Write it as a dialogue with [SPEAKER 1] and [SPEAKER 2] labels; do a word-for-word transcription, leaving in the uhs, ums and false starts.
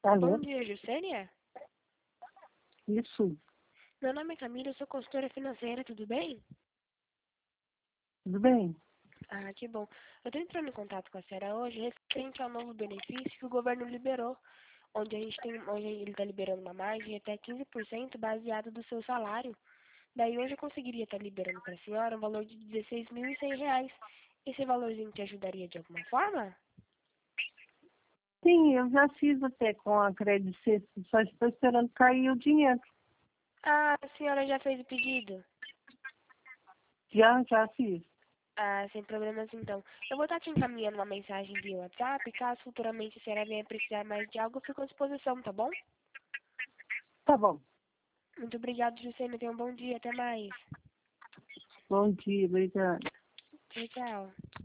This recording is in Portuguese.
[SPEAKER 1] Alô?
[SPEAKER 2] Bom dia, Juscelia.
[SPEAKER 1] Isso,
[SPEAKER 2] Meu nome é Camila, eu sou consultora financeira, tudo bem?
[SPEAKER 1] tudo bem?
[SPEAKER 2] Ah, que bom. Eu estou entrando em contato com a senhora hoje referente ao novo benefício que o governo liberou, onde a gente tem, onde ele está liberando uma margem de até quinze por cento baseado do seu salário. Daí hoje eu conseguiria estar liberando para a senhora um valor de dezesseis mil e cem reais. Esse valorzinho te ajudaria de alguma forma?
[SPEAKER 1] Sim, eu já fiz até com a Credit Suisse, só estou esperando cair o dinheiro.
[SPEAKER 2] Ah, a senhora já fez o pedido?
[SPEAKER 1] Já, já fiz.
[SPEAKER 2] Ah, sem problemas então. Eu vou estar te encaminhando uma mensagem via WhatsApp, caso futuramente a senhora venha precisar mais de algo, eu fico à disposição, tá bom?
[SPEAKER 1] Tá bom.
[SPEAKER 2] Muito obrigado, Juscelino. Tenha um bom dia. Até mais.
[SPEAKER 1] Bom dia, obrigada.
[SPEAKER 2] Tchau, tchau.